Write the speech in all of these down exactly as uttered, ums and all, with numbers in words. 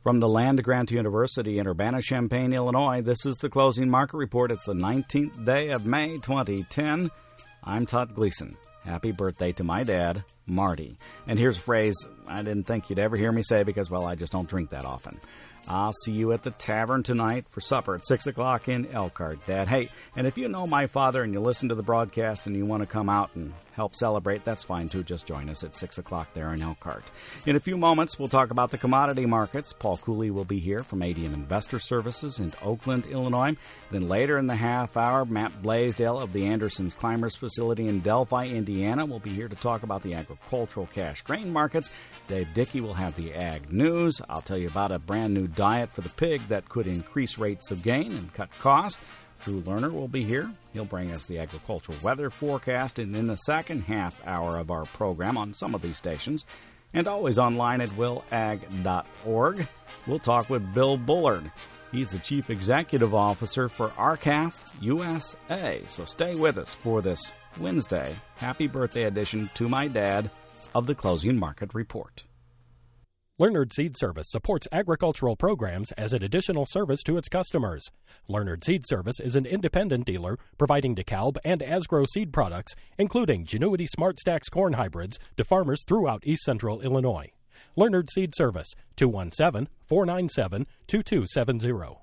From the land-grant University in Urbana-Champaign, Illinois, this is the Closing Market Report. It's the nineteenth day of May, twenty ten. I'm Todd Gleason. Happy birthday to my dad, Marty. And here's a phrase I didn't think you'd ever hear me say because, well, I just don't drink that often. I'll see you at the tavern tonight for supper at six o'clock in Elkhart, Dad. Hey, and if you know my father and you listen to the broadcast and you want to come out and help celebrate, that's fine, too. Just join us at six o'clock there in Elkhart. In a few moments, we'll talk about the commodity markets. Paul Cooley will be here from A D M Investor Services in Oakland, Illinois. Then later in the half hour, Matt Blaisdell of the Anderson's Climbers facility in Delphi, Indiana, will be here to talk about the agricultural cash grain markets. Dave Dickey will have the ag news. I'll tell you about a brand new diet for the pig that could increase rates of gain and cut costs. Drew Lerner will be here. He'll bring us the agricultural weather forecast. And in the second half hour of our program on some of these stations, and always online at will ag dot org, we'll talk with Bill Bullard. He's the Chief Executive Officer for R C A F U S A. So stay with us for this Wednesday happy birthday edition to my dad of the Closing Market Report. Leonard Seed Service supports agricultural programs as an additional service to its customers. Leonard Seed Service is an independent dealer providing DeKalb and Asgrow seed products, including Genuity Smart Stacks corn hybrids, to farmers throughout east central Illinois. Leonard Seed Service, two one seven, four nine seven, two two seven zero.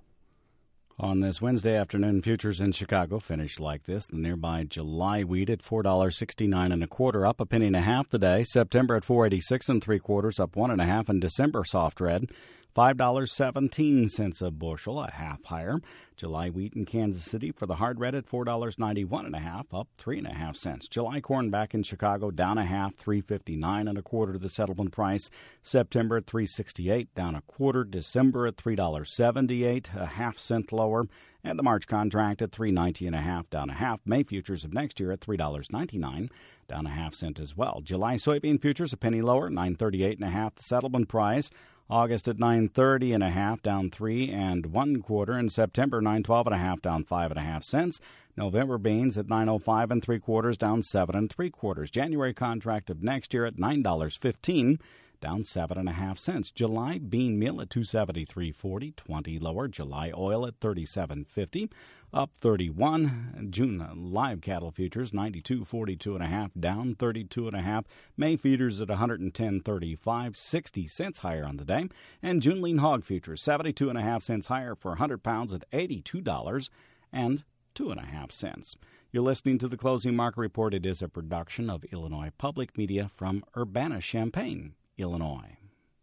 On this Wednesday afternoon, futures in Chicago finished like this. The nearby July wheat at four dollars and sixty-nine cents and a quarter, up a penny and a half today. September at four dollars and eighty-six and three quarters, up one and a half. And December soft red, five dollars and seventeen cents a bushel, a half higher. July wheat in Kansas City for the hard red at four dollars and ninety-one and a half, up three and a half cents. July corn back in Chicago down a half, three fifty-nine and a quarter the settlement price. September at three sixty-eight, down a quarter. December at three dollars and seventy-eight, a half cent lower. And the March contract at three ninety and a half, down a half. May futures of next year at three dollars and ninety-nine, down a half cent as well. July soybean futures a penny lower, nine thirty-eight and a half the settlement price. August at nine thirty and a half, down three and one quarter. In September, nine twelve and a half, down five and a half cents. November beans at nine oh five and three quarters, down seven and three quarters. January contract of next year at nine dollars and fifteen cents, down seven and a half cents. July bean meal at two seventy-three forty, twenty lower. July oil at thirty-seven fifty, up thirty-one. June live cattle futures ninety-two forty-two and a half, down thirty-two and a half. May feeders at one ten thirty-five, sixty cents higher on the day. And June lean hog futures seventy-two and a half cents higher for one hundred pounds at eighty-two dollars and two and a half cents. You're listening to the Closing Market Report. It is a production of Illinois Public Media from Urbana-Champaign, Illinois.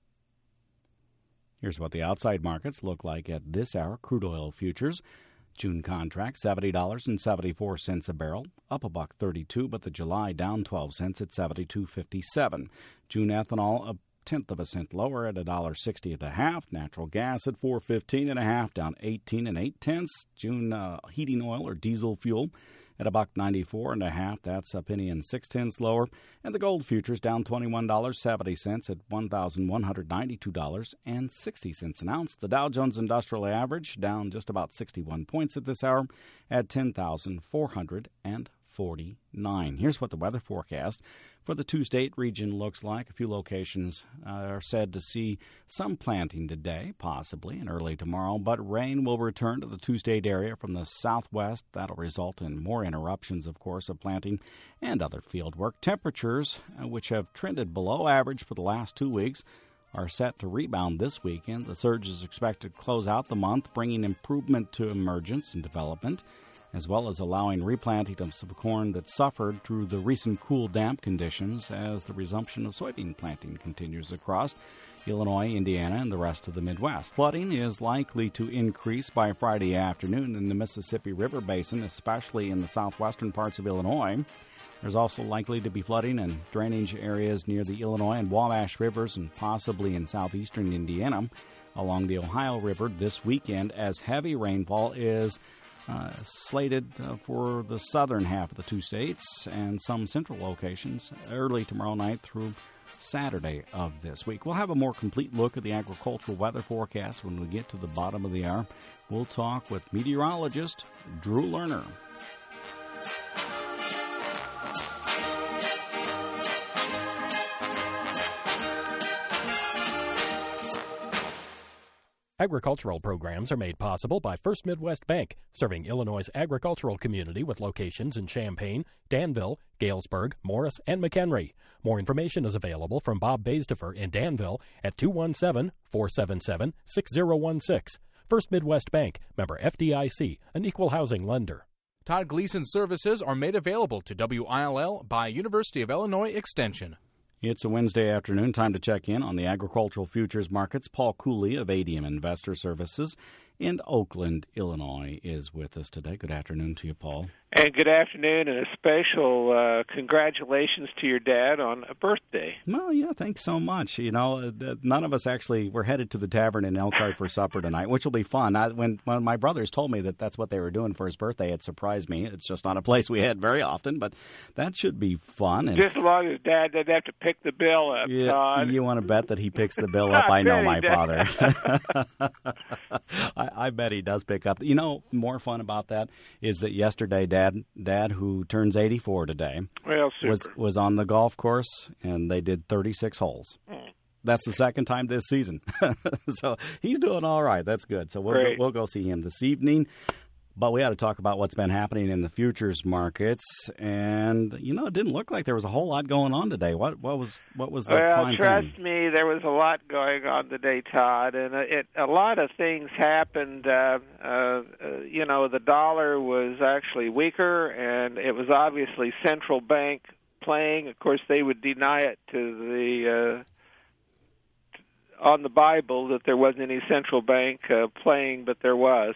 Here's what the outside markets look like at this hour. Crude oil futures, June contract seventy dollars and seventy-four cents a barrel, up a buck thirty-two, but the July down twelve cents at seventy-two fifty-seven. June ethanol a tenth of a cent lower at a dollar sixty and a half. Natural gas at four fifteen and a half, down eighteen and eight tenths. June uh, heating oil or diesel fuel at a buck ninety-four and a half. That's a penny and six tenths lower. And the gold futures down twenty-one dollars and seventy cents at one thousand one hundred ninety-two dollars and sixty cents an ounce. The Dow Jones Industrial Average down just about sixty-one points at this hour at ten thousand four hundred forty-nine. Here's what the weather forecast for the two-state region looks like. A few locations uh, are said to see some planting today, possibly, and early tomorrow, but rain will return to the two-state area from the southwest. That'll result in more interruptions, of course, of planting and other field work. Temperatures, uh, which have trended below average for the last two weeks, are set to rebound this weekend. The surge is expected to close out the month, bringing improvement to emergence and development, as well as allowing replanting of some corn that suffered through the recent cool, damp conditions as the resumption of soybean planting continues across Illinois, Indiana, and the rest of the Midwest. Flooding is likely to increase by Friday afternoon in the Mississippi River Basin, especially in the southwestern parts of Illinois. There's also likely to be flooding in drainage areas near the Illinois and Wabash rivers and possibly in southeastern Indiana along the Ohio River this weekend, as heavy rainfall is Uh, slated uh, for the southern half of the two states and some central locations early tomorrow night through Saturday of this week. We'll have a more complete look at the agricultural weather forecast when we get to the bottom of the hour. We'll talk with meteorologist Drew Lerner. Agricultural programs are made possible by First Midwest Bank, serving Illinois' agricultural community with locations in Champaign, Danville, Galesburg, Morris, and McHenry. More information is available from Bob Baisdefer in Danville at two one seven, four seven seven, six zero one six. First Midwest Bank, member F D I C, an equal housing lender. Todd Gleason services are made available to W I L L by University of Illinois Extension. It's a Wednesday afternoon. Time to check in on the agricultural futures markets. Paul Cooley of A D M Investor Services in Oakland, Illinois, is with us today. Good afternoon to you, Paul. And good afternoon, and a special uh, congratulations to your dad on a birthday. Well, yeah, thanks so much. You know, none of us actually, we're headed to the tavern in Elkhart for supper tonight, which will be fun. I, when, when my brothers told me that that's what they were doing for his birthday, it surprised me. It's just not a place we head very often, but that should be fun. And just as long as Dad doesn't have to pick the bill up, yeah, Todd. You want to bet that he picks the bill up? I know my father. I, I bet he does pick up. You know, more fun about that is that yesterday, Dad, Dad, who turns eighty-four today, well, super. was was on the golf course, and they did thirty-six holes. Mm. That's the second time this season. So he's doing all right. That's good. So we'll go, we'll go see him this evening. But we ought to talk about what's been happening in the futures markets, and you know, it didn't look like there was a whole lot going on today. What what was what was the well? prime Trust thing? me, there was a lot going on today, Todd, and it a lot of things happened. Uh, uh, you know, the dollar was actually weaker, and it was obviously central bank playing. Of course, they would deny it to the uh, on the Bible that there wasn't any central bank uh, playing, but there was.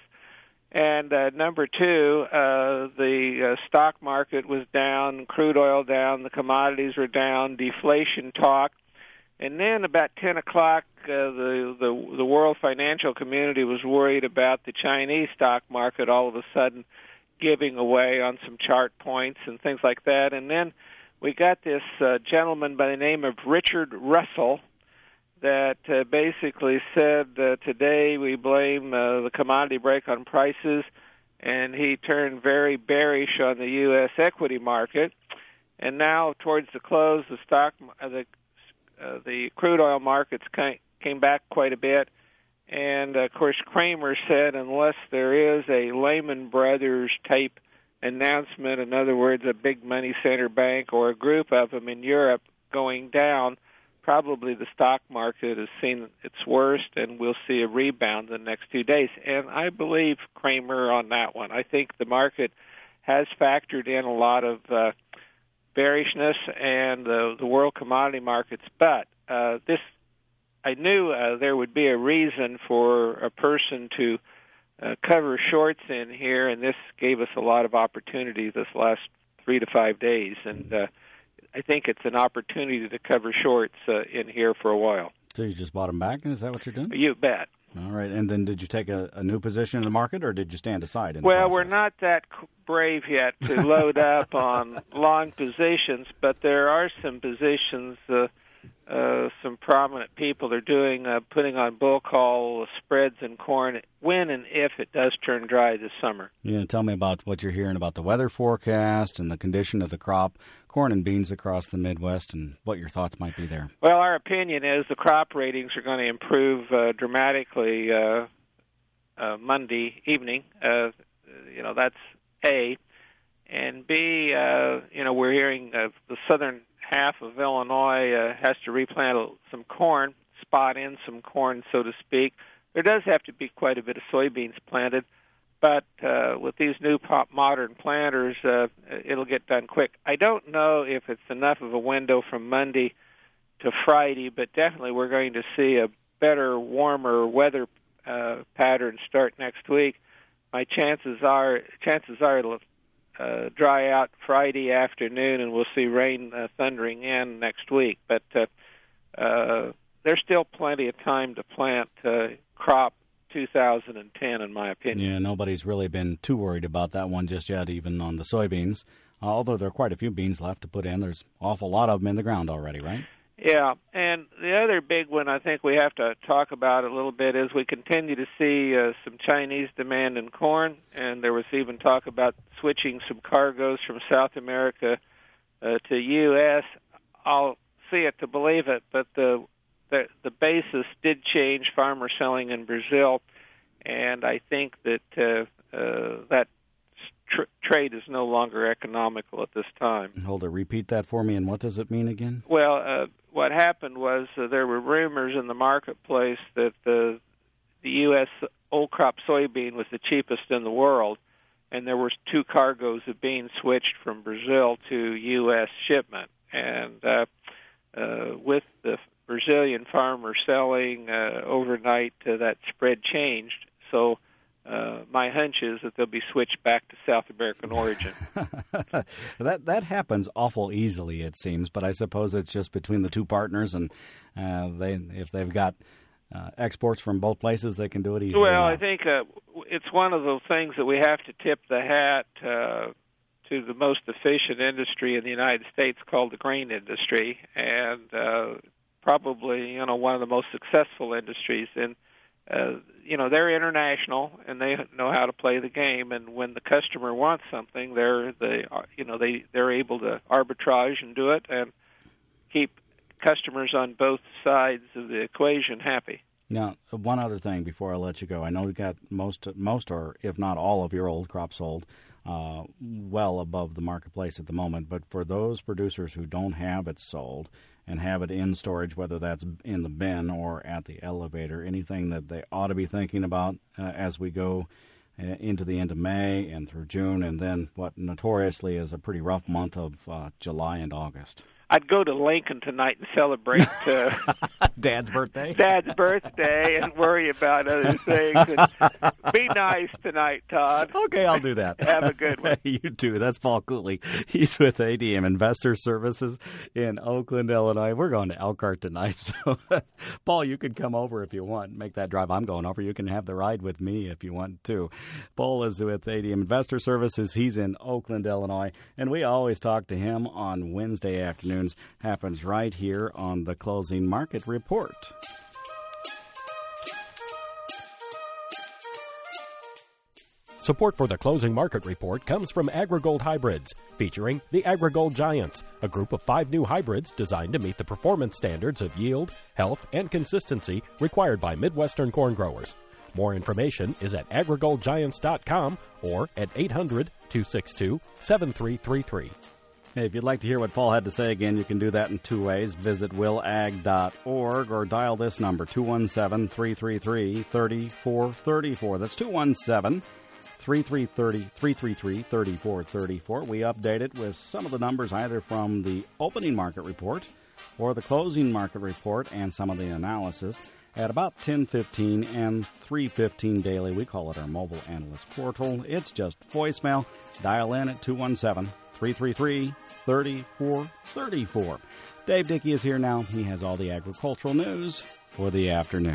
And uh, number two, uh, the uh, stock market was down, crude oil down, the commodities were down, deflation talk. And then about ten o'clock, uh, the, the the world financial community was worried about the Chinese stock market all of a sudden giving away on some chart points and things like that. And then we got this uh, gentleman by the name of Richard Russell that uh, basically said uh, today we blame uh, the commodity break on prices, and he turned very bearish on the U S equity market. And now, towards the close, the stock, uh, the uh, the crude oil markets came back quite a bit. And of course, Cramer said unless there is a Lehman Brothers type announcement, in other words, a big money center bank or a group of them in Europe going down, probably the stock market has seen its worst, and we'll see a rebound in the next few days. And I believe Cramer on that one. I think the market has factored in a lot of uh, bearishness and uh, the world commodity markets. But uh, this, I knew uh, there would be a reason for a person to uh, cover shorts in here, and this gave us a lot of opportunity this last three to five days. And uh, I think it's an opportunity to cover shorts uh, in here for a while. So you just bought them back? Is that what you're doing? You bet. All right. And then did you take a, a new position in the market, or did you stand aside in the Well, process? we're not that brave yet to load up on long positions, but there are some positions, uh, uh, some prominent people are doing, uh, putting on bull call spreads in corn when and if it does turn dry this summer. Yeah, tell me about what you're hearing about the weather forecast and the condition of the crop, corn and beans across the Midwest, and what your thoughts might be there. Well, our opinion is the crop ratings are going to improve uh, dramatically uh, uh, Monday evening. Uh, you know, that's A. And B, uh, you know, we're hearing uh, the southern half of Illinois uh, has to replant some corn, spot in some corn, so to speak. There does have to be quite a bit of soybeans planted, but uh, with these new pop modern planters, uh, it'll get done quick. I don't know if it's enough of a window from Monday to Friday, but definitely we're going to see a better, warmer weather uh, pattern start next week. My chances are, chances are it'll Uh, dry out Friday afternoon, and we'll see rain uh, thundering in next week. But uh, uh, there's still plenty of time to plant uh, crop two thousand ten, in my opinion. Yeah, nobody's really been too worried about that one just yet, even on the soybeans. Uh, although there are quite a few beans left to put in. There's an awful lot of them in the ground already, right? Yeah, and the other big one I think we have to talk about a little bit is we continue to see uh, some Chinese demand in corn, and there was even talk about switching some cargoes from South America uh, to U S I'll see it to believe it, but the the the basis did change. Farmers selling in Brazil, and I think that uh, uh, that tr- trade is no longer economical at this time. Hold it. Repeat that for me. And what does it mean again? Well, uh, what happened was uh, there were rumors in the marketplace that the the U S old crop soybean was the cheapest in the world, and there were two cargoes of beans switched from Brazil to U S shipment. And uh, uh, with the Brazilian farmer selling uh, overnight, uh, that spread changed. So uh, my hunch is that they'll be switched back to South American origin. that that happens awful easily, it seems. But I suppose it's just between the two partners, and uh, they if they've got Uh, exports from both places, they can do it easily. Well, enough. I think uh, it's one of those things that we have to tip the hat uh, to the most efficient industry in the United States, called the grain industry, and uh, probably you know one of the most successful industries. And uh, you know they're international and they know how to play the game. And when the customer wants something, they're they you know they they're able to arbitrage and do it and keep customers on both sides of the equation happy. Now, one other thing before I let you go. I know you got most, most or if not all of your old crop sold uh, well above the marketplace at the moment. But for those producers who don't have it sold and have it in storage, whether that's in the bin or at the elevator, anything that they ought to be thinking about uh, as we go uh, into the end of May and through June, and then what notoriously is a pretty rough month of uh, July and August? I'd go to Lincoln tonight and celebrate uh, Dad's birthday. Dad's birthday, and worry about other things. And be nice tonight, Todd. Okay, I'll do that. Have a good one. You too. That's Paul Cooley. He's with A D M Investor Services in Oakland, Illinois. We're going to Elkhart tonight, so Paul, you can come over if you want. Make that drive. I'm going over. You can have the ride with me if you want to. Paul is with A D M Investor Services. He's in Oakland, Illinois, and we always talk to him on Wednesday afternoon. Happens right here on the Closing Market Report. Support for the Closing Market Report comes from AgriGold Hybrids, featuring the AgriGold Giants, a group of five new hybrids designed to meet the performance standards of yield, health, and consistency required by Midwestern corn growers. More information is at agri gold giants dot com or at eight hundred, two six two, seven three three three. Hey, if you'd like to hear what Paul had to say again, you can do that in two ways. Visit will ag dot org or dial this number, two one seven, three three three, three four three four. That's two one seven, three three three, three three three, three four three four. We update it with some of the numbers either from the opening market report or the closing market report and some of the analysis at about ten fifteen and three fifteen daily. We call it our mobile analyst portal. It's just voicemail. Dial in at two one seven, three three three, three four three four. Dave Dickey is here now. He has all the agricultural news for the afternoon.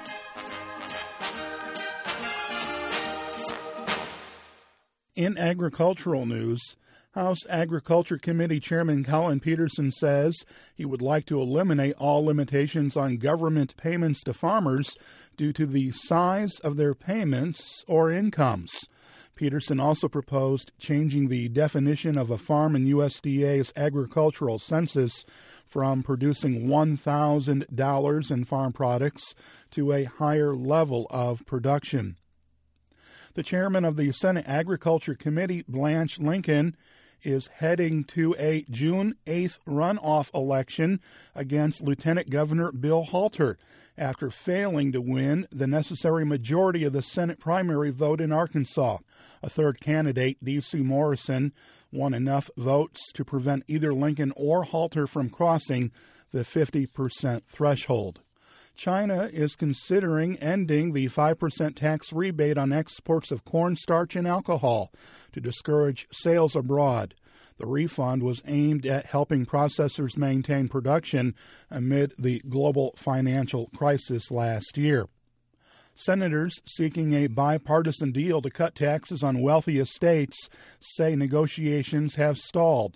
In agricultural news, House Agriculture Committee Chairman Collin Peterson says he would like to eliminate all limitations on government payments to farmers due to the size of their payments or incomes. Peterson also proposed changing the definition of a farm in U S D A's agricultural census from producing one thousand dollars in farm products to a higher level of production. The chairman of the Senate Agriculture Committee, Blanche Lincoln, is heading to a June eighth runoff election against Lieutenant Governor Bill Halter after failing to win the necessary majority of the Senate primary vote in Arkansas. A third candidate, D C Morrison, won enough votes to prevent either Lincoln or Halter from crossing the fifty percent threshold. China is considering ending the five percent tax rebate on exports of cornstarch and alcohol to discourage sales abroad. The refund was aimed at helping processors maintain production amid the global financial crisis last year. Senators seeking a bipartisan deal to cut taxes on wealthy estates say negotiations have stalled.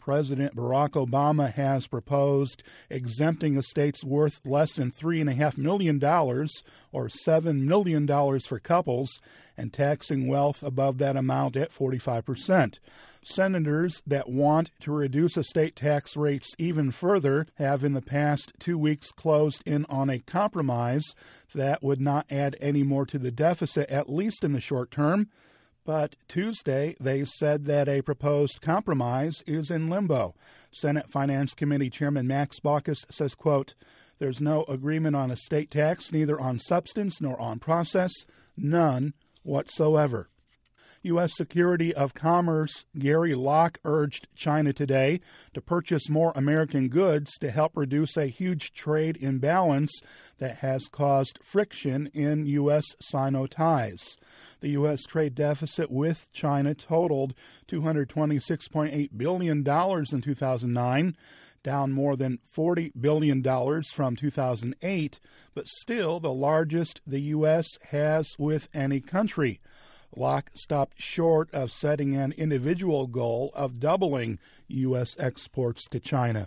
President Barack Obama has proposed exempting estates worth less than three point five million dollars or seven million dollars for couples and taxing wealth above that amount at forty-five percent. Senators that want to reduce estate tax rates even further have in the past two weeks closed in on a compromise that would not add any more to the deficit, at least in the short term. But Tuesday, they said that a proposed compromise is in limbo. Senate Finance Committee Chairman Max Baucus says, quote, "There's no agreement on estate tax, neither on substance nor on process, none whatsoever." U S. Secretary of Commerce Gary Locke urged China today to purchase more American goods to help reduce a huge trade imbalance that has caused friction in U S. Sino ties. The U S trade deficit with China totaled two hundred twenty-six point eight billion dollars in two thousand nine, down more than forty billion dollars from two thousand eight, but still the largest the U S has with any country. Locke stopped short of setting an individual goal of doubling U S exports to China.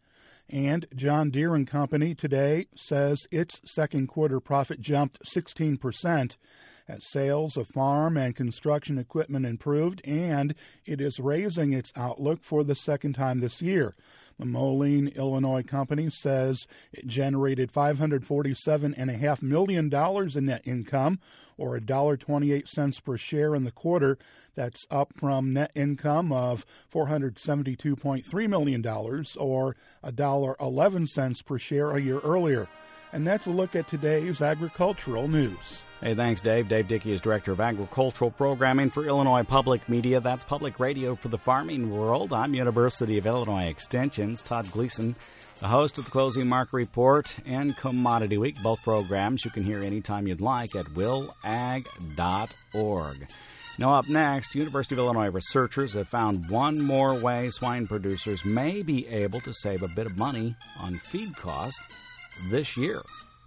And John Deere and Company today says its second quarter profit jumped sixteen percent as sales of farm and construction equipment improved, and it is raising its outlook for the second time this year. The Moline, Illinois company says it generated five hundred forty-seven point five million dollars in net income, or one dollar and twenty-eight cents per share in the quarter. That's up from net income of four hundred seventy-two point three million dollars, or one dollar and eleven cents per share a year earlier. And that's a look at today's agricultural news. Hey, thanks, Dave. Dave Dickey is Director of Agricultural Programming for Illinois Public Media. That's public radio for the farming world. I'm University of Illinois Extension's Todd Gleason, the host of the Closing Market Report and Commodity Week. Both programs you can hear anytime you'd like at will ag dot org. Now, up next, University of Illinois researchers have found one more way swine producers may be able to save a bit of money on feed costs this year.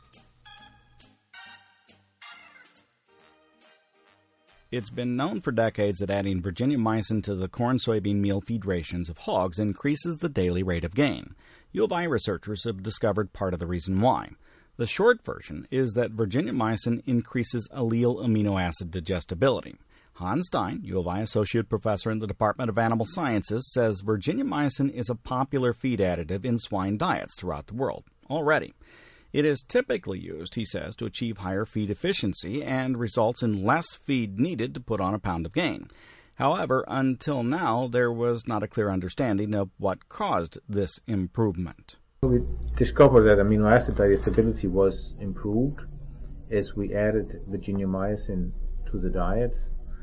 It's been known for decades that adding Virginia mycin to the corn-soybean meal feed rations of hogs increases the daily rate of gain. U of I researchers have discovered part of the reason why. The short version is that Virginia mycin increases allele amino acid digestibility. Hans Stein, U of I associate professor in the Department of Animal Sciences, says Virginia mycin is a popular feed additive in swine diets throughout the world already. It is typically used, he says, to achieve higher feed efficiency and results in less feed needed to put on a pound of gain. However, until now, there was not a clear understanding of what caused this improvement. We discovered that amino acid digestibility was improved as we added Virginia mycin to the diets,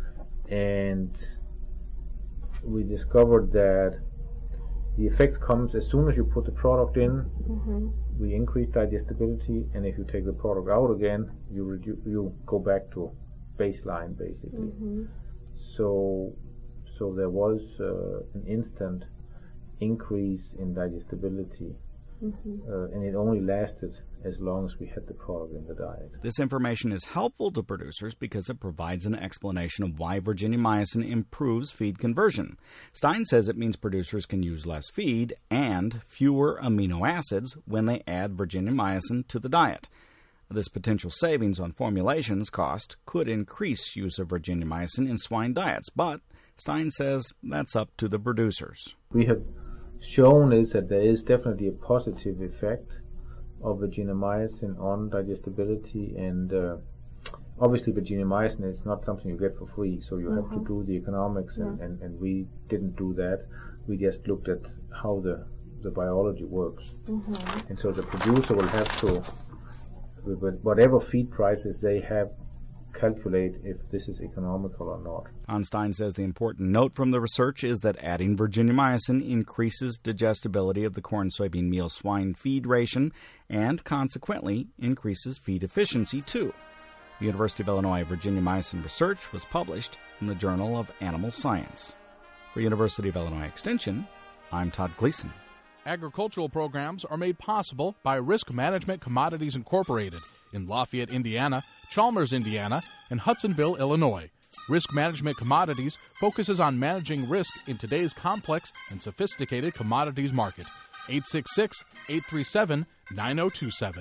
and we discovered that the effect comes as soon as you put the product in. Mm-hmm. We increase digestibility, and if you take the product out again, you reduce, you go back to baseline basically. Mm-hmm. So, so there was uh, an instant increase in digestibility, mm-hmm. uh, and it only lasted as long as we had the product in the diet. This information is helpful to producers because it provides an explanation of why Virginia mycin improves feed conversion. Stein says it means producers can use less feed and fewer amino acids when they add Virginia mycin to the diet. This potential savings on formulations cost could increase use of Virginia mycin in swine diets, but Stein says that's up to the producers. We have shown is that there is definitely a positive effect of Virginia mycin on digestibility, and uh, obviously Virginia mycin is not something you get for free, so you mm-hmm. have to do the economics, and, yeah. and, and we didn't do that. We just looked at how the, the biology works. Mm-hmm. And so the producer will have to, with whatever feed prices they have, calculate if this is economical or not. Einstein says the important note from the research is that adding Virginia mycin increases digestibility of the corn-soybean meal swine feed ration and consequently increases feed efficiency too. The University of Illinois Virginia mycin research was published in the Journal of Animal Science. For University of Illinois Extension, I'm Todd Gleason. Agricultural programs are made possible by Risk Management Commodities Incorporated in Lafayette, Indiana, Chalmers, Indiana, and Hudsonville, Illinois. Risk Management Commodities focuses on managing risk in today's complex and sophisticated commodities market. eight six six, eight three seven, nine zero two seven.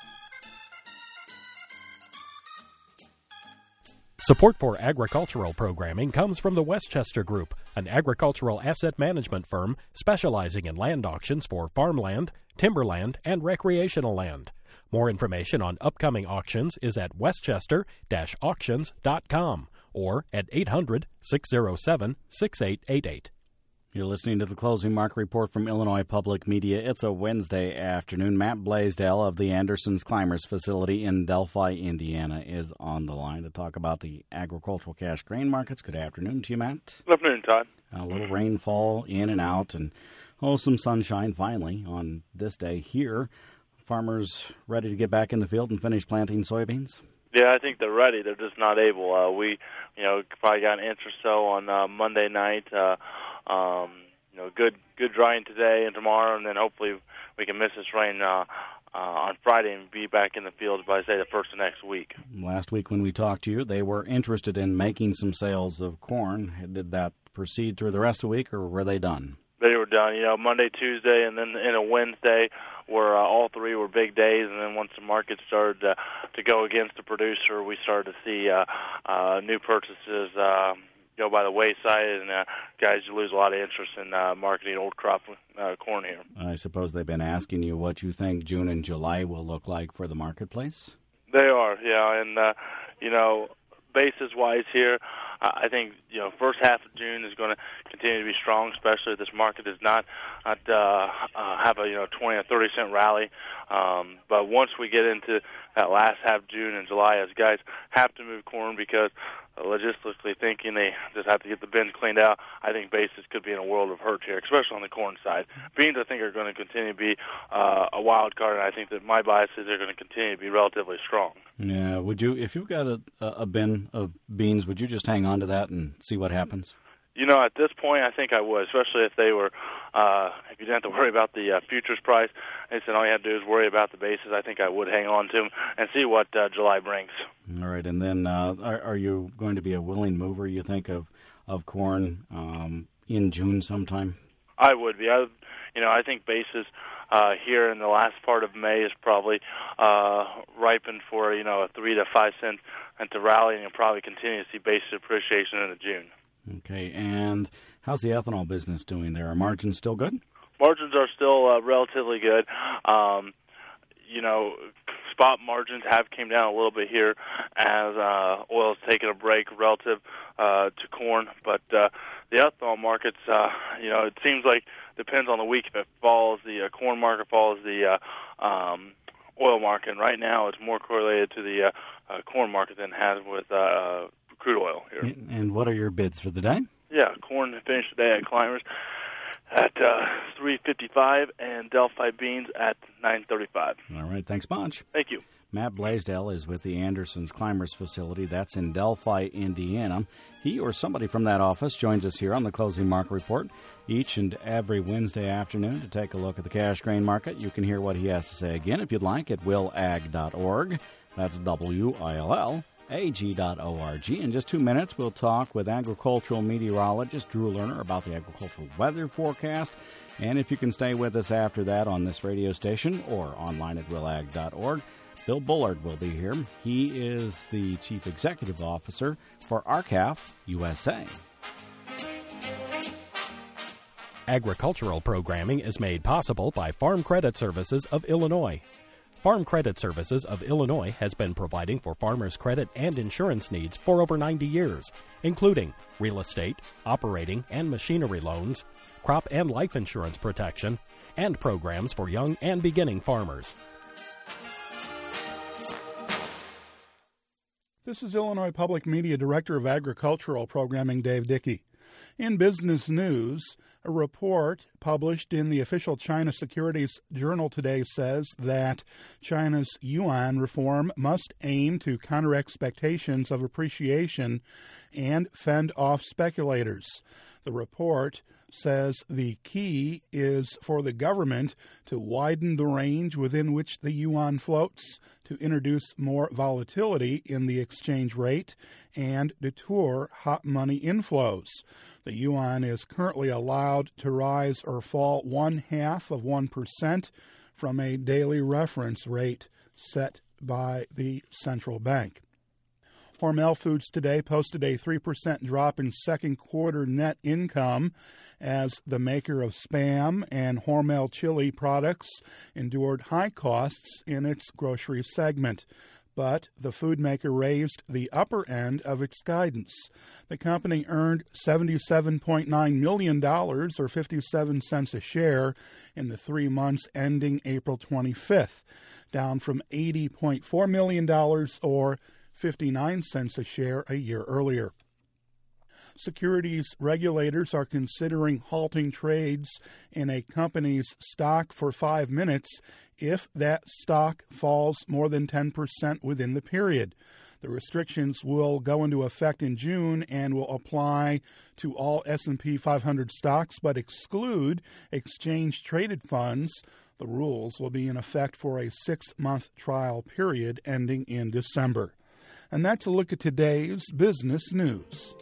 Support for agricultural programming comes from the Westchester Group, an agricultural asset management firm specializing in land auctions for farmland, timberland, and recreational land. More information on upcoming auctions is at westchester dash auctions dot com or at eight hundred, six oh seven, six eight eight eight. You're listening to the Closing Market Report from Illinois Public Media. It's a Wednesday afternoon. Matt Blaisdell of the Andersons Climbers facility in Delphi, Indiana, is on the line to talk about the agricultural cash grain markets. Good afternoon to you, Matt. Good afternoon, Todd. A little rainfall in and out, and oh, some sunshine finally on this day here. Farmers ready to get back in the field and finish planting soybeans? Yeah, I think they're ready. They're just not able. Uh, we, you know, probably got an inch or so on uh, Monday night. Uh, um, you know, good good drying today and tomorrow, and then hopefully we can miss this rain uh, uh, on Friday and be back in the fields by, say, the first of next week. Last week when we talked to you, they were interested in making some sales of corn. Did that proceed through the rest of the week, or were they done? They were done. You know, Monday, Tuesday, and then in a Wednesday, where uh, all three were big days. And then once the market started uh, to go against the producer, we started to see uh, uh, new purchases uh, go by the wayside, and uh, guys lose a lot of interest in uh, marketing old crop uh, corn here. I suppose they've been asking you what you think June and July will look like for the marketplace? They are, yeah, and uh, you know, basis-wise here, I think, you know, first half of June is going to continue to be strong, especially if this market does not uh, uh, have a, you know, twenty or thirty cent rally. Um, but once we get into that last half of June and July, as guys have to move corn because uh, logistically thinking they just have to get the bins cleaned out, I think basis could be in a world of hurt here, especially on the corn side. Beans, I think, are going to continue to be uh, a wild card, and I think that my bias is they're going to continue to be relatively strong. Yeah, would you, if you've got a, a bin of beans, would you just hang on to that and see what happens? You know, at this point, I think I would, especially if they were, uh, if you didn't have to worry about the uh, futures price. They said all you had to do is worry about the basis. I think I would hang on to them and see what uh, July brings. All right, and then uh, are, are you going to be a willing mover, you think, of, of corn um, in June sometime? I would be. I, you know, I think basis uh, here in the last part of May is probably uh, ripened for, you know, a three to five cent and to rally, and you'll probably continue to see basis appreciation into June. Okay, and how's the ethanol business doing there? Are margins still good? Margins are still uh, relatively good. Um, you know, spot margins have came down a little bit here as uh, oil's taken a break relative uh, to corn, but uh, the ethanol markets, uh, you know, it seems like depends on the week. If it falls, the uh, corn market follows the uh, um, oil market. And right now, it's more correlated to the uh, uh, corn market than it has with uh, crude oil here. And what are your bids for the day? Yeah, corn finished today at Climbers at uh, three fifty-five, and Delphi beans at nine thirty-five. All right, thanks much. Thank you. Matt Blaisdell is with the Andersons Climbers facility. That's in Delphi, Indiana. He or somebody from that office joins us here on the Closing Market Report each and every Wednesday afternoon to take a look at the cash grain market. You can hear what he has to say again if you'd like at will ag dot org. That's W I L L A G dot org. In just two minutes, we'll talk with agricultural meteorologist Drew Lerner about the agricultural weather forecast. And if you can stay with us after that on this radio station or online at will ag dot org, Bill Bullard will be here. He is the Chief Executive Officer for A R C A F U S A. Agricultural programming is made possible by Farm Credit Services of Illinois. Farm Credit Services of Illinois has been providing for farmers' credit and insurance needs for over ninety years, including real estate, operating and machinery loans, crop and life insurance protection, and programs for young and beginning farmers. This is Illinois Public Media Director of Agricultural Programming, Dave Dickey. In business news, a report published in the official China Securities Journal today says that China's yuan reform must aim to counter expectations of appreciation and fend off speculators. The report says the key is for the government to widen the range within which the yuan floats, to introduce more volatility in the exchange rate, and deter hot money inflows. The yuan is currently allowed to rise or fall one half of one percent from a daily reference rate set by the central bank. Hormel Foods today posted a three percent drop in second quarter net income as the maker of Spam and Hormel chili products endured high costs in its grocery segment. But the food maker raised the upper end of its guidance. The company earned seventy-seven point nine million dollars, or fifty-seven cents a share, in the three months ending April twenty-fifth, down from eighty point four million dollars, or fifty-nine cents a share a year earlier. Securities regulators are considering halting trades in a company's stock for five minutes if that stock falls more than ten percent within the period. The restrictions will go into effect in June and will apply to all S and P five hundred stocks but exclude exchange-traded funds. The rules will be in effect for a six-month trial period ending in December. And that's a look at today's business news.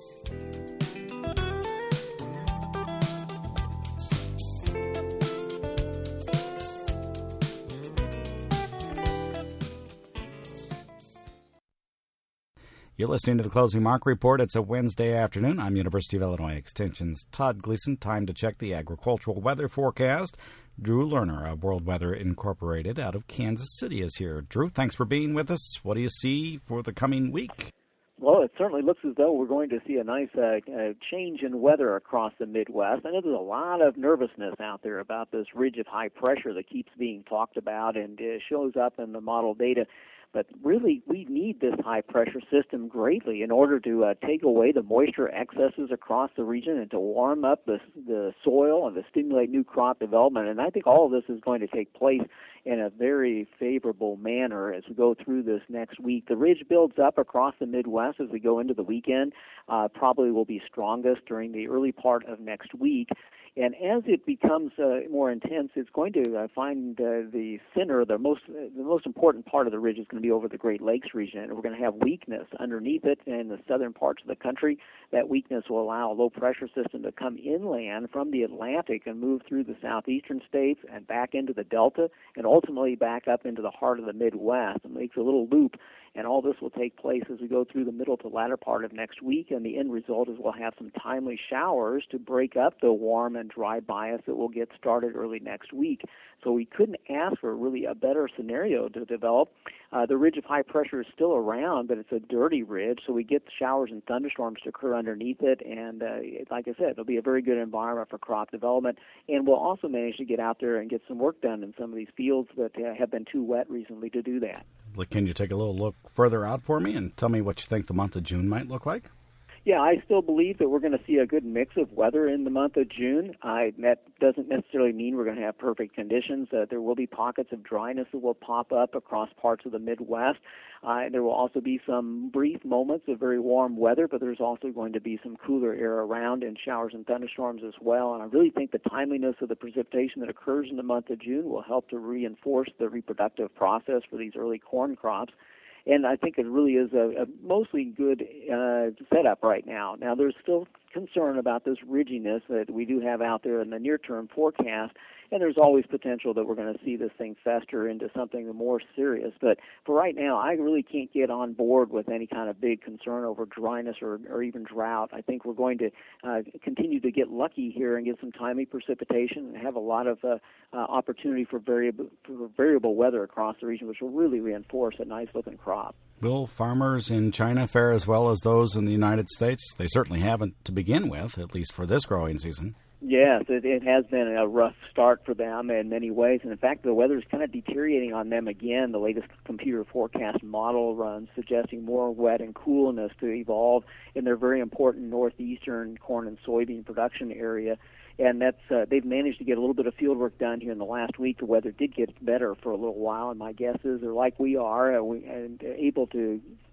You're listening to the Closing Market Report. It's a Wednesday afternoon. I'm University of Illinois Extension's Todd Gleason. Time to check the agricultural weather forecast. Drew Lerner of World Weather Incorporated out of Kansas City is here. Drew, thanks for being with us. What do you see for the coming week? Well, it certainly looks as though we're going to see a nice uh, uh, change in weather across the Midwest. I know there's a lot of nervousness out there about this ridge of high pressure that keeps being talked about and uh, shows up in the model data. But really, we need this high-pressure system greatly in order to uh, take away the moisture excesses across the region and to warm up the, the soil and to stimulate new crop development. And I think all of this is going to take place in a very favorable manner as we go through this next week. The ridge builds up across the Midwest as we go into the weekend. Uh, probably will be strongest during the early part of next week. And as it becomes uh, more intense, it's going to uh, find uh, the center, the most uh, the most important part of the ridge is going to be over the Great Lakes region, and we're going to have weakness underneath it in the southern parts of the country. That weakness will allow a low-pressure system to come inland from the Atlantic and move through the southeastern states and back into the Delta and ultimately back up into the heart of the Midwest. It makes a little loop. And all this will take place as we go through the middle to latter part of next week, and the end result is we'll have some timely showers to break up the warm and dry bias that will get started early next week. So we couldn't ask for really a better scenario to develop. Uh, the ridge of high pressure is still around, but it's a dirty ridge, so we get showers and thunderstorms to occur underneath it, and uh, like I said, it'll be a very good environment for crop development, and we'll also manage to get out there and get some work done in some of these fields that uh, have been too wet recently to do that. Can you take a little look further out for me and tell me what you think the month of June might look like? Yeah, I still believe that we're going to see a good mix of weather in the month of June. I, that doesn't necessarily mean we're going to have perfect conditions. Uh, there will be pockets of dryness that will pop up across parts of the Midwest. Uh, there will also be some brief moments of very warm weather, but there's also going to be some cooler air around and showers and thunderstorms as well. And I really think the timeliness of the precipitation that occurs in the month of June will help to reinforce the reproductive process for these early corn crops. And I think it really is a, a mostly good uh, setup right now. Now, there's still concern about this ridginess that we do have out there in the near-term forecast, and there's always potential that we're going to see this thing fester into something more serious. But for right now, I really can't get on board with any kind of big concern over dryness or, or even drought. I think we're going to uh, continue to get lucky here and get some timely precipitation and have a lot of uh, uh, opportunity for variable, for variable weather across the region, which will really reinforce a nice-looking crop. Will farmers in China fare as well as those in the United States? They certainly haven't to begin with, at least for this growing season. Yes, it, it has been a rough start for them in many ways. And in fact, the weather is kind of deteriorating on them again. The latest computer forecast model runs suggesting more wet and coolness to evolve in their very important northeastern corn and soybean production area. And that's uh, they've managed to get a little bit of field work done here in the last week. The weather did get better for a little while, and my guess is they're like we are, uh, we, and able to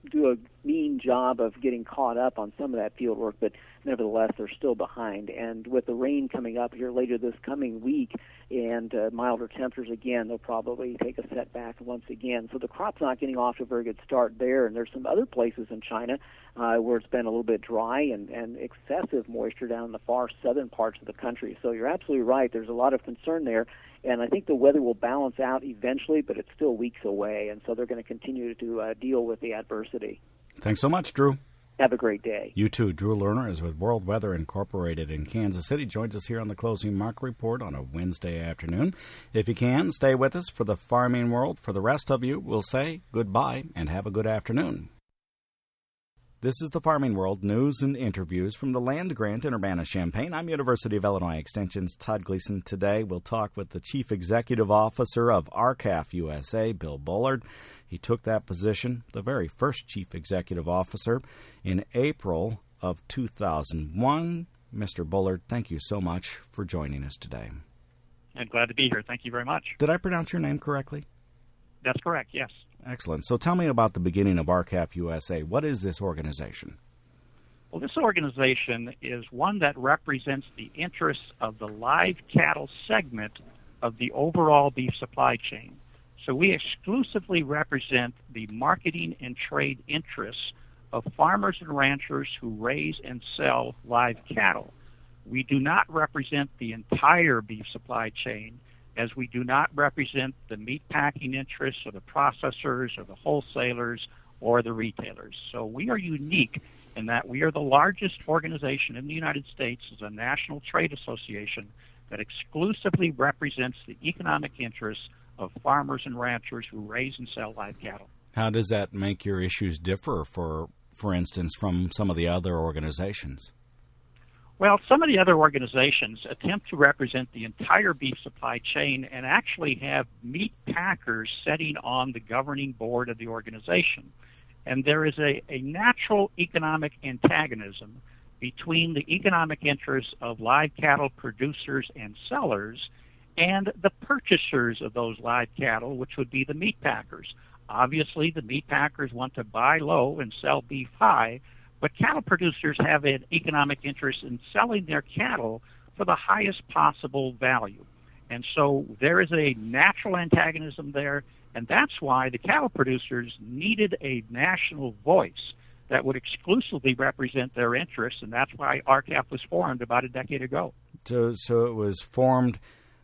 do a mean job of getting caught up on some of that field work, but nevertheless, they're still behind. And with the rain coming up here later this coming week and uh, milder temperatures again, they'll probably take a setback once again. So the crop's not getting off to a very good start there. And there's some other places in China uh, where it's been a little bit dry and, and excessive moisture down in the far southern parts of the country. So you're absolutely right. There's a lot of concern there. And I think the weather will balance out eventually, but it's still weeks away. And so they're going to continue to uh, deal with the adversity. Thanks so much, Drew. Have a great day. You too. Drew Lerner is with World Weather Incorporated in Kansas City. Joins us here on the Closing Market Report on a Wednesday afternoon. If you can, stay with us for the Farming World. For the rest of you, we'll say goodbye and have a good afternoon. This is the Farming World news and interviews from the land grant in Urbana-Champaign. I'm University of Illinois Extension's Todd Gleason. Today we'll talk with the Chief Executive Officer of R C A F U S A, Bill Bullard. He took that position, the very first Chief Executive Officer, in April of two thousand one. Mister Bullard, thank you so much for joining us today. I'm glad to be here. Thank you very much. Did I pronounce your name correctly? That's correct, yes. Excellent. So tell me about the beginning of R C A F U S A. What is this organization? Well, this organization is one that represents the interests of the live cattle segment of the overall beef supply chain. So we exclusively represent the marketing and trade interests of farmers and ranchers who raise and sell live cattle. We do not represent the entire beef supply chain, as we do not represent the meat packing interests or the processors or the wholesalers or the retailers. So we are unique in that we are the largest organization in the United States as a national trade association that exclusively represents the economic interests of farmers and ranchers who raise and sell live cattle. How does that make your issues differ, for, for instance, from some of the other organizations? Well, some of the other organizations attempt to represent the entire beef supply chain and actually have meat packers sitting on the governing board of the organization. And there is a, a natural economic antagonism between the economic interests of live cattle producers and sellers and the purchasers of those live cattle, which would be the meat packers. Obviously, the meat packers want to buy low and sell beef high, but cattle producers have an economic interest in selling their cattle for the highest possible value. And so there is a natural antagonism there, and that's why the cattle producers needed a national voice that would exclusively represent their interests, and that's why R C A F was formed about a decade ago. So, so it was formed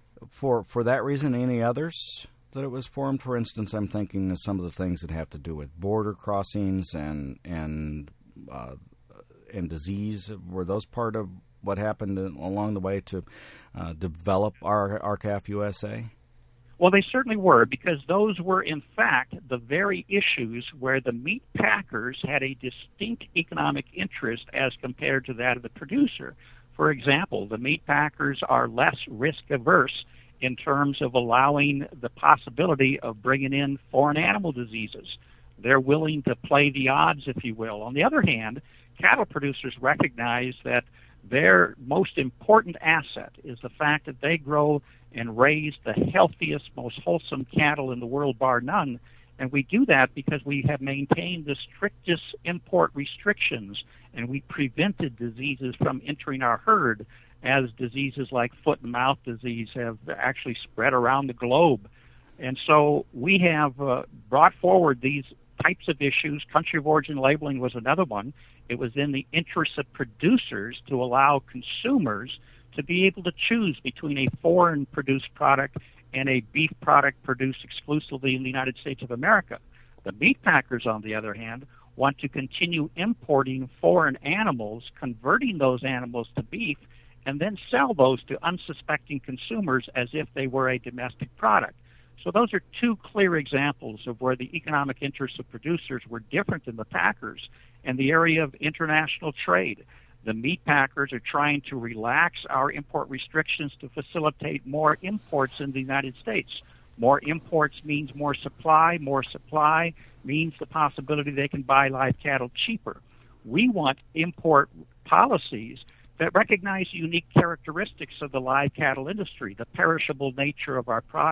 for for that reason. Any others that it was formed? For instance, I'm thinking of some of the things that have to do with border crossings and and Uh, and disease. Were those part of what happened along the way to uh, develop our R C A F U S A? Well, they certainly were, because those were, in fact, the very issues where the meat packers had a distinct economic interest as compared to that of the producer. For example, the meat packers are less risk-averse in terms of allowing the possibility of bringing in foreign animal diseases. They're willing to play the odds, if you will. On the other hand, cattle producers recognize that their most important asset is the fact that they grow and raise the healthiest, most wholesome cattle in the world, bar none. And we do that because we have maintained the strictest import restrictions, and we prevented diseases from entering our herd, as diseases like foot and mouth disease have actually spread around the globe. And so we have uh, brought forward these types of issues. Country of origin labeling was another one. It was in the interest of producers to allow consumers to be able to choose between a foreign-produced product and a beef product produced exclusively in the United States of America. The meat packers, on the other hand, want to continue importing foreign animals, converting those animals to beef, and then sell those to unsuspecting consumers as if they were a domestic product. So those are two clear examples of where the economic interests of producers were different than the packers. And the area of international trade, the meat packers are trying to relax our import restrictions to facilitate more imports in the United States. More imports means more supply. More supply means the possibility they can buy live cattle cheaper. We want import policies that recognize unique characteristics of the live cattle industry, the perishable nature of our product,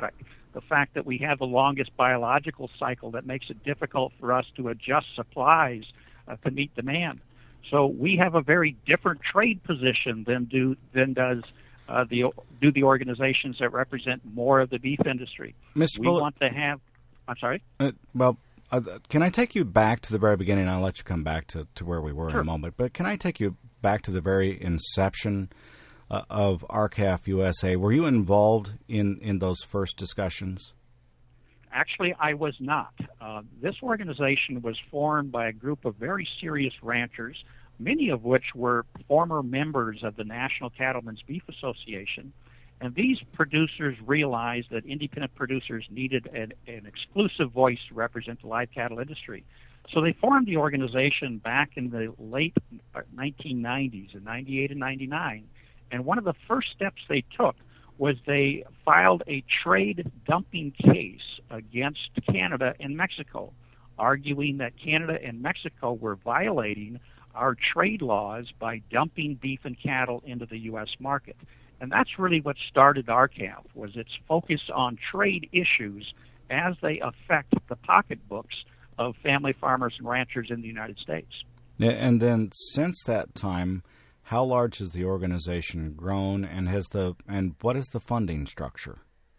the fact that we have the longest biological cycle that makes it difficult for us to adjust supplies uh, to meet demand. So we have a very different trade position than do than does uh, the do the organizations that represent more of the beef industry. Mister We Bullock, want to have. I'm sorry. Uh, well, uh, can I take you back to the very beginning? I'll let you come back to, to where we were Sure. in a moment. But can I take you back to the very inception uh, of R C A F U S A? Were you involved in, in those first discussions? Actually, I was not. Uh, this organization was formed by a group of very serious ranchers, many of which were former members of the National Cattlemen's Beef Association. And these producers realized that independent producers needed an, an exclusive voice to represent the live cattle industry. So they formed the organization back in the late nineteen nineties, in ninety-eight and ninety-nine. And one of the first steps they took was they filed a trade dumping case against Canada and Mexico, arguing that Canada and Mexico were violating our trade laws by dumping beef and cattle into the U S market. And that's really what started R C A F, was its focus on trade issues as they affect the pocketbooks of family farmers and ranchers in the United States. And then since that time, how large has the organization grown, and has the and what is the funding structure?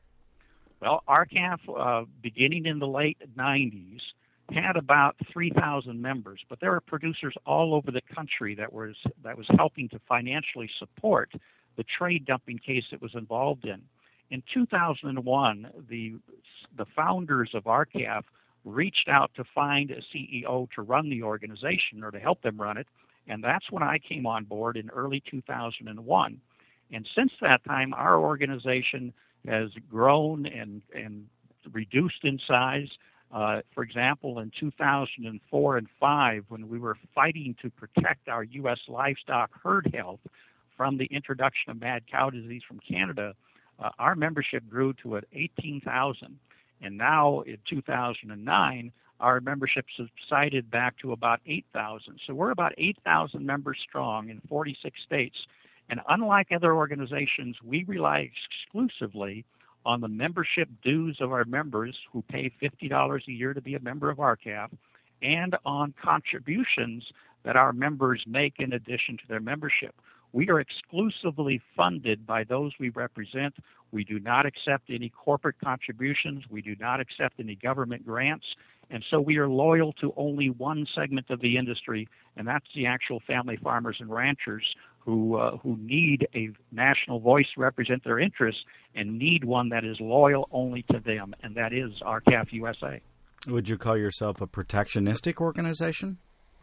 Well, R C A F, uh, beginning in the late nineties, had about three thousand members, but there were producers all over the country that was that was helping to financially support the trade dumping case it was involved in. In two thousand one, the the founders of R C A F reached out to find a C E O to run the organization or to help them run it, and that's when I came on board in early two thousand one. And since that time, our organization has grown and, and reduced in size. Uh, for example, in two thousand four and five, when we were fighting to protect our U S livestock herd health from the introduction of mad cow disease from Canada, uh, our membership grew to at eighteen thousand. And now in two thousand nine, our membership subsided back to about eight thousand. So we're about eight thousand members strong in forty-six states. And unlike other organizations, we rely exclusively on the membership dues of our members, who pay fifty dollars a year to be a member of R C A F, and on contributions that our members make in addition to their membership. We are exclusively funded by those we represent. We do not accept any corporate contributions. We do not accept any government grants. And so we are loyal to only one segment of the industry, and that's the actual family farmers and ranchers who uh, who need a national voice to represent their interests and need one that is loyal only to them, and that is R C A F U S A. Would you call yourself a protectionistic organization?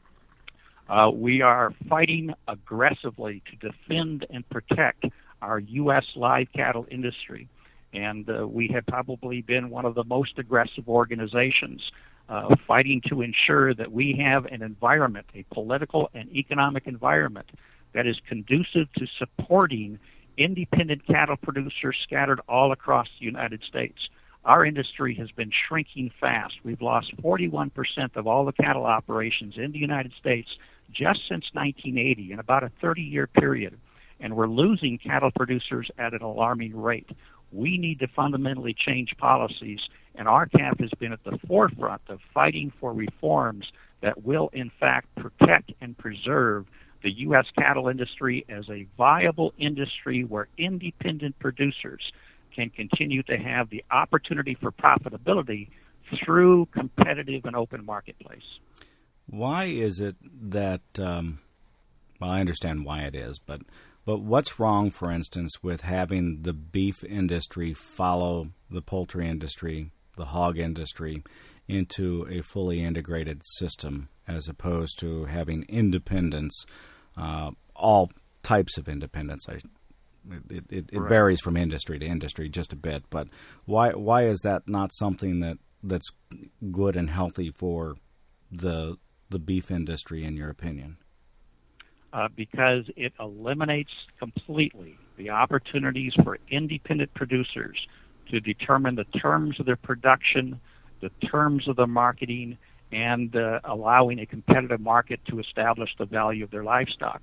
Uh, we are fighting aggressively to defend and protect our U S live cattle industry, and uh, we have probably been one of the most aggressive organizations uh, fighting to ensure that we have an environment, a political and economic environment, that is conducive to supporting independent cattle producers scattered all across the United States. Our industry has been shrinking fast. We've lost forty-one percent of all the cattle operations in the United States just since nineteen eighty, in about a thirty-year period, and we're losing cattle producers at an alarming rate. We need to fundamentally change policies, and R C A F has been at the forefront of fighting for reforms that will, in fact, protect and preserve the U S cattle industry as a viable industry where independent producers can continue to have the opportunity for profitability through competitive and open marketplace. Why is it that, um, well, I understand why it is, but but what's wrong, for instance, with having the beef industry follow the poultry industry, the hog industry, into a fully integrated system, as opposed to having independence, uh, all types of independence? I, it it, it right. varies from industry to industry just a bit, but why why is that not something that, that's good and healthy for the the beef industry, in your opinion? Uh, because it eliminates completely the opportunities for independent producers to determine the terms of their production, the terms of the marketing, and uh, allowing a competitive market to establish the value of their livestock.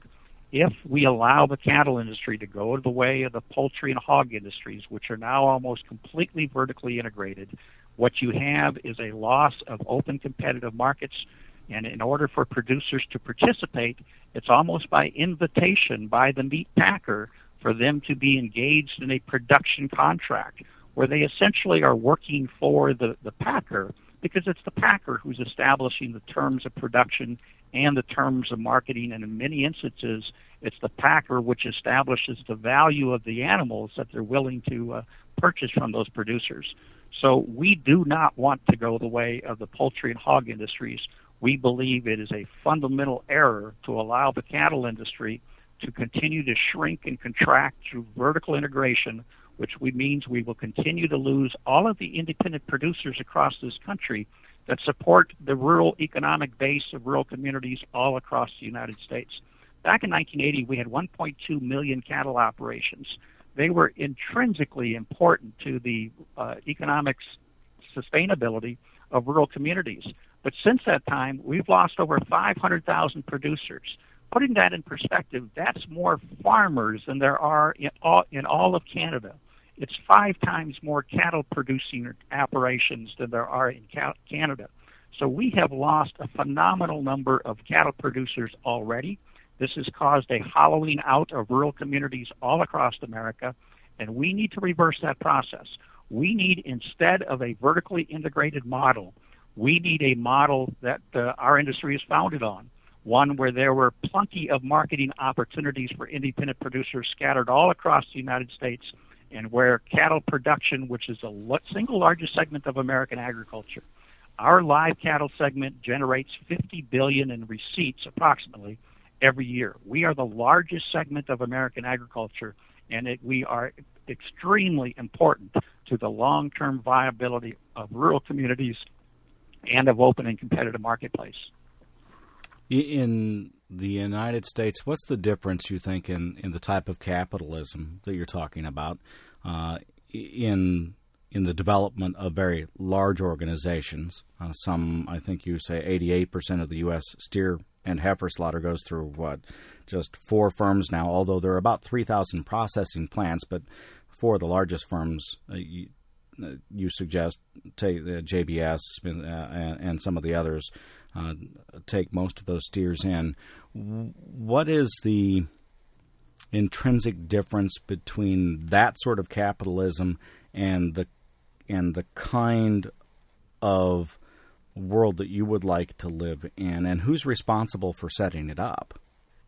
if we allow the cattle industry to go the way of the poultry and hog industries, which are now almost completely vertically integrated, what you have is a loss of open competitive markets. And in order for producers to participate, it's almost by invitation by the meat packer for them to be engaged in a production contract where they essentially are working for the, the packer, because it's the packer who's establishing the terms of production and the terms of marketing, and in many instances, it's the packer which establishes the value of the animals that they're willing to uh, purchase from those producers. So we do not want to go the way of the poultry and hog industries. We believe it is a fundamental error to allow the cattle industry to continue to shrink and contract through vertical integration, which means we will continue to lose all of the independent producers across this country that support the rural economic base of rural communities all across the United States. Back in nineteen eighty, we had one point two million cattle operations. They were intrinsically important to the uh, economic sustainability of rural communities. But since that time, we've lost over five hundred thousand producers. Putting that in perspective, that's more farmers than there are in all, in all of Canada. It's five times more cattle-producing operations than there are in Canada. So we have lost a phenomenal number of cattle producers already. This has caused a hollowing out of rural communities all across America, and we need to reverse that process. We need, instead of a vertically integrated model, we need a model that uh, our industry is founded on, one where there were plenty of marketing opportunities for independent producers scattered all across the United States, and where cattle production, which is the single largest segment of American agriculture, our live cattle segment generates fifty billion dollars in receipts approximately every year. We are the largest segment of American agriculture, and it, we are extremely important to the long-term viability of rural communities and of open and competitive marketplace. In the United States, what's the difference, you think, in, in the type of capitalism that you're talking about uh, in in the development of very large organizations? Uh, some, I think you say eighty-eight percent of the U S steer and heifer slaughter goes through, what, just four firms now, although there are about three thousand processing plants, but four of the largest firms, uh, you, uh, you suggest, take uh, J B S uh, and, and some of the others, Uh, take most of those steers in. What is the intrinsic difference between that sort of capitalism and the and the kind of world that you would like to live in, and who's responsible for setting it up?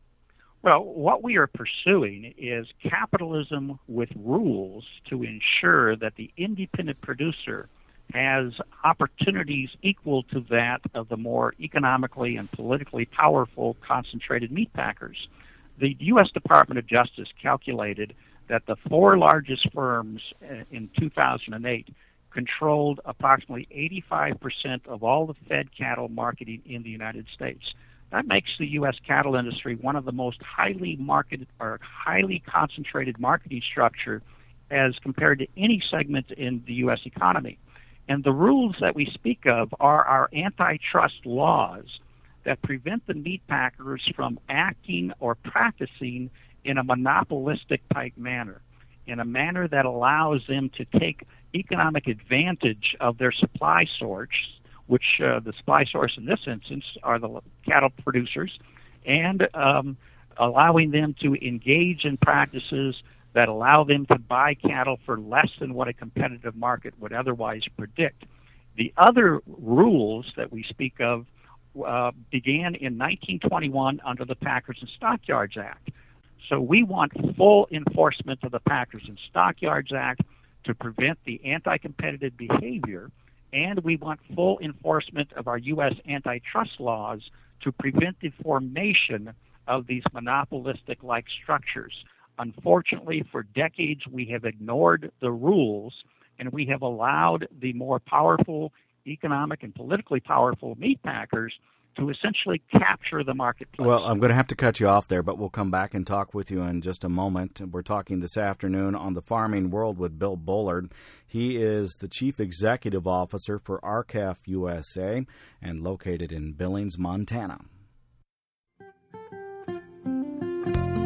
Well, what we are pursuing is capitalism with rules to ensure that the independent producer has opportunities equal to that of the more economically and politically powerful concentrated meat packers. The U S Department of Justice calculated that the four largest firms in two thousand eight controlled approximately eighty-five percent of all the fed cattle marketing in the United States. That makes the U S cattle industry one of the most highly marketed or highly concentrated marketing structure as compared to any segment in the U S economy. And the rules that we speak of are our antitrust laws that prevent the meat packers from acting or practicing in a monopolistic type manner, in a manner that allows them to take economic advantage of their supply source, which uh, the supply source in this instance are the cattle producers, and um, allowing them to engage in practices that allow them to buy cattle for less than what a competitive market would otherwise predict. The other rules that we speak of uh, began in nineteen twenty-one under the Packers and Stockyards Act. So we want full enforcement of the Packers and Stockyards Act to prevent the anti-competitive behavior, and we want full enforcement of our U S antitrust laws to prevent the formation of these monopolistic-like structures. Unfortunately, for decades, we have ignored the rules, and we have allowed the more powerful, economic and politically powerful meat packers to essentially capture the marketplace. Well, I'm going to have to cut you off there, but we'll come back and talk with you in just a moment. We're talking this afternoon on The Farming World with Bill Bullard. He is the Chief Executive Officer for R C A F U S A and located in Billings, Montana.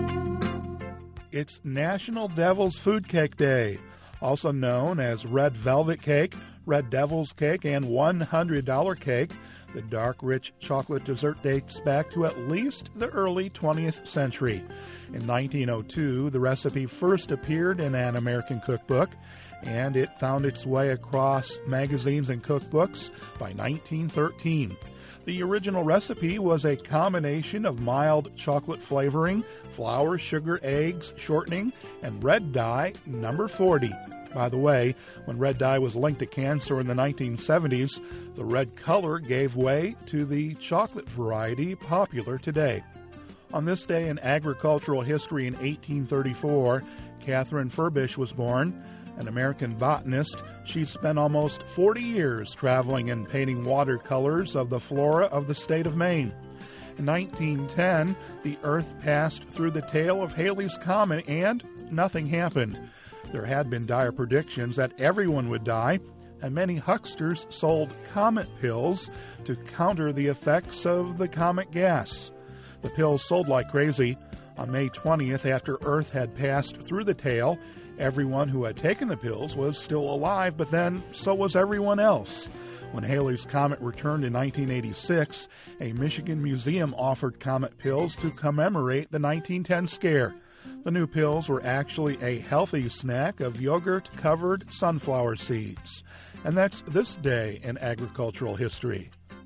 It's National Devil's Food Cake Day, also known as Red Velvet Cake, Red Devil's Cake, and one hundred dollar Cake. The dark, rich chocolate dessert dates back to at least the early twentieth century. In nineteen oh two, the recipe first appeared in an American cookbook, and it found its way across magazines and cookbooks by nineteen thirteen. The original recipe was a combination of mild chocolate flavoring, flour, sugar, eggs, shortening, and red dye number forty. By the way, when red dye was linked to cancer in the nineteen seventies, the red color gave way to the chocolate variety popular today. On this day in agricultural history in eighteen thirty-four, Catherine Furbish was born. An American botanist, she spent almost forty years traveling and painting watercolors of the flora of the state of Maine. In nineteen ten, the Earth passed through the tail of Halley's Comet and nothing happened. There had been dire predictions that everyone would die, and many hucksters sold comet pills to counter the effects of the comet gas. The pills sold like crazy. On May twentieth, after Earth had passed through the tail, everyone who had taken the pills was still alive, but then so was everyone else. When Halley's Comet returned in nineteen eighty-six, a Michigan museum offered comet pills to commemorate the nineteen ten scare. The new pills were actually a healthy snack of yogurt-covered sunflower seeds. And that's this day in agricultural history.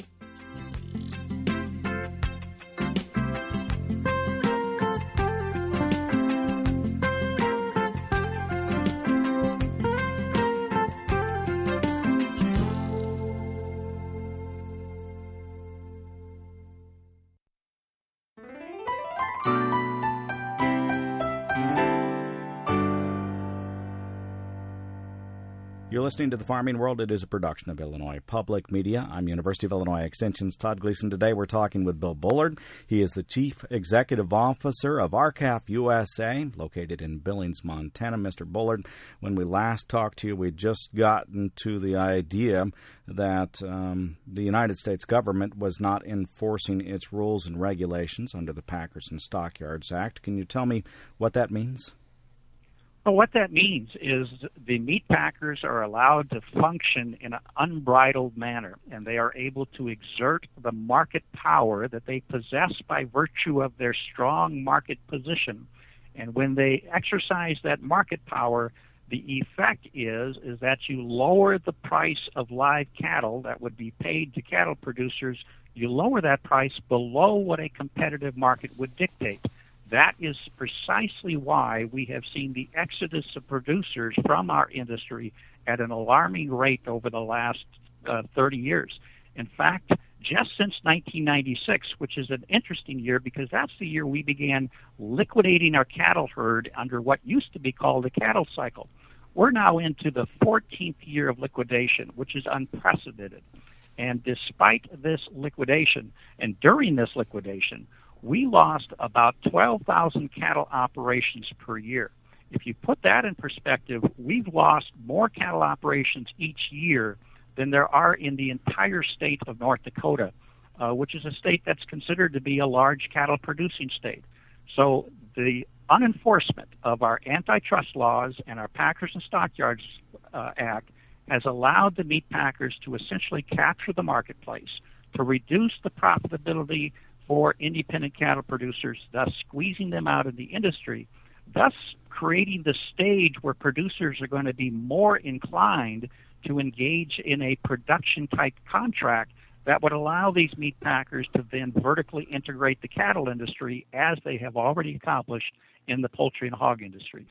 You're listening to The Farming World. It is a production of Illinois Public Media. I'm University of Illinois Extension's Todd Gleason. Today we're talking with Bill Bullard. He is the Chief Executive Officer of R C A F U S A, located in Billings, Montana. Mister Bullard, when we last talked to you, we'd just gotten to the idea that um, the United States government was not enforcing its rules and regulations under the Packers and Stockyards Act. Can you tell me what that means? Well, what that means is the meat packers are allowed to function in an unbridled manner, and they are able to exert the market power that they possess by virtue of their strong market position. And when they exercise that market power, the effect is, is that you lower the price of live cattle that would be paid to cattle producers. You lower that price below what a competitive market would dictate. That is precisely why we have seen the exodus of producers from our industry at an alarming rate over the last uh, thirty years. In fact, just since nineteen ninety-six, which is an interesting year because that's the year we began liquidating our cattle herd under what used to be called a cattle cycle. We're now into the fourteenth year of liquidation, which is unprecedented. And despite this liquidation, and during this liquidation, we lost about twelve thousand cattle operations per year. If you put that in perspective, we've lost more cattle operations each year than there are in the entire state of North Dakota, uh, which is a state that's considered to be a large cattle producing state. So the unenforcement of our antitrust laws and our Packers and Stockyards uh, Act has allowed the meat packers to essentially capture the marketplace, to reduce the profitability for independent cattle producers, thus squeezing them out of the industry, thus creating the stage where producers are going to be more inclined to engage in a production-type contract that would allow these meat packers to then vertically integrate the cattle industry as they have already accomplished in the poultry and hog industries.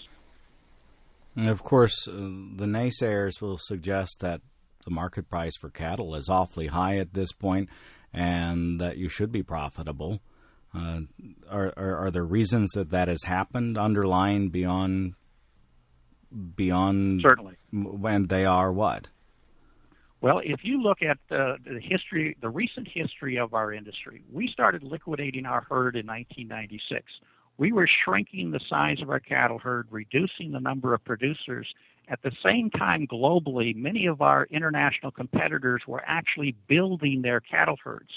And of course, uh, the naysayers will suggest that the market price for cattle is awfully high at this point, and that you should be profitable. Uh, are, are are there reasons that that has happened underlying beyond beyond? Certainly. When they are what? Well, if you look at the, the history, the recent history of our industry, we started liquidating our herd in nineteen ninety-six. We were shrinking the size of our cattle herd, reducing the number of producers. At the same time, globally, many of our international competitors were actually building their cattle herds.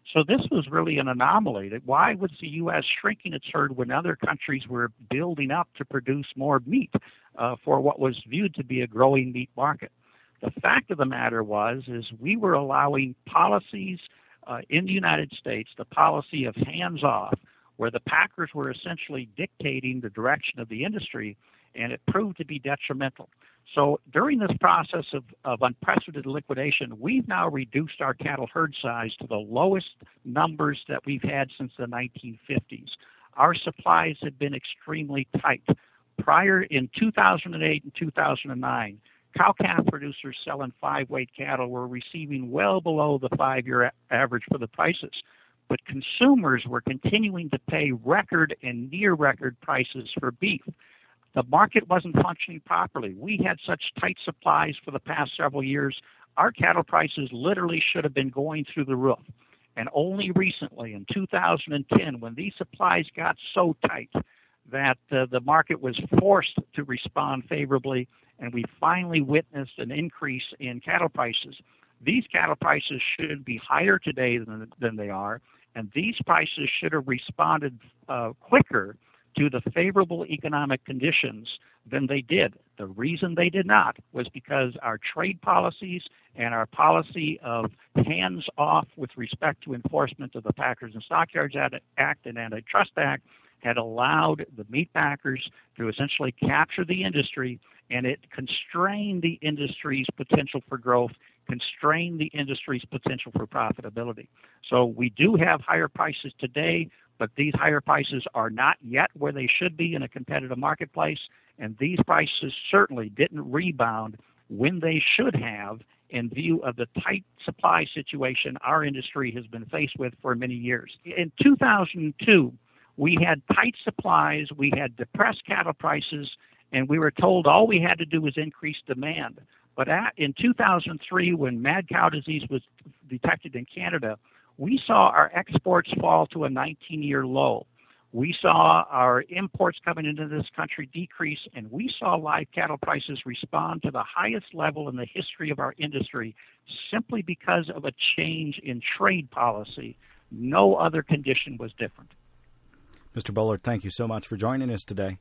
So this was really an anomaly. That why was the U S shrinking its herd when other countries were building up to produce more meat uh, for what was viewed to be a growing meat market? The fact of the matter was is we were allowing policies uh, in the United States, the policy of hands-off, where the packers were essentially dictating the direction of the industry, and it proved to be detrimental. So during this process of, of unprecedented liquidation, we've now reduced our cattle herd size to the lowest numbers that we've had since the nineteen fifties. Our supplies have been extremely tight. Prior in two thousand eight and two thousand nine, cow-calf producers selling five-weight cattle were receiving well below the five-year average for the prices. But consumers were continuing to pay record and near-record prices for beef. The market wasn't functioning properly. We had such tight supplies for the past several years. Our cattle prices literally should have been going through the roof. And only recently, in two thousand ten, when these supplies got so tight that uh, the market was forced to respond favorably, and we finally witnessed an increase in cattle prices. These cattle prices should be higher today than, than they are, and these prices should have responded uh, quicker to the favorable economic conditions than they did. The reason they did not was because our trade policies and our policy of hands-off with respect to enforcement of the Packers and Stockyards Act and Antitrust Act had allowed the meat packers to essentially capture the industry, and it constrained the industry's potential for growth, constrained the industry's potential for profitability. So we do have higher prices today, but these higher prices are not yet where they should be in a competitive marketplace, and these prices certainly didn't rebound when they should have in view of the tight supply situation our industry has been faced with for many years. In two thousand two, we had tight supplies, we had depressed cattle prices, and we were told all we had to do was increase demand. But at, in two thousand three, when mad cow disease was detected in Canada, we saw our exports fall to a nineteen-year low. We saw our imports coming into this country decrease, and we saw live cattle prices respond to the highest level in the history of our industry simply because of a change in trade policy. No other condition was different. Mister Bullard, thank you so much for joining us today.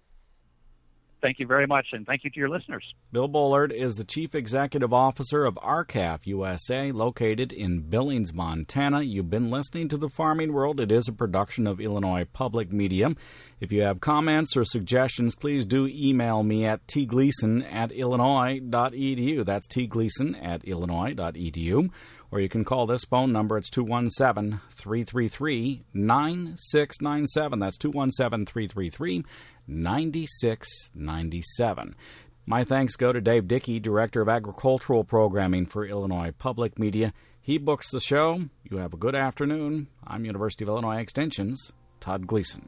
Thank you very much, and thank you to your listeners. Bill Bullard is the Chief Executive Officer of R C A F U S A, located in Billings, Montana. You've been listening to The Farming World. It is a production of Illinois Public Media. If you have comments or suggestions, please do email me at tgleason at illinois dot e d u. That's tgleason at illinois dot e d u. Or you can call this phone number. It's two one seven, three three three, nine six nine seven. That's two one seven, three three three, nine six nine seven. My thanks go to Dave Dickey, Director of Agricultural Programming for Illinois Public Media. He books the show. You have a good afternoon. I'm University of Illinois Extension's Todd Gleason.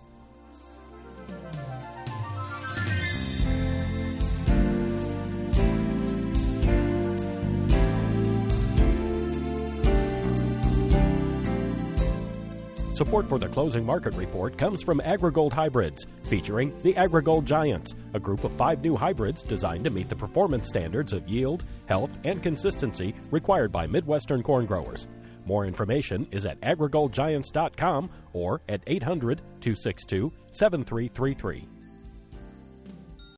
Support for the Closing Market Report comes from AgriGold Hybrids, featuring the AgriGold Giants, a group of five new hybrids designed to meet the performance standards of yield, health, and consistency required by Midwestern corn growers. More information is at agri gold giants dot com or at eight hundred, two six two, seven three three three.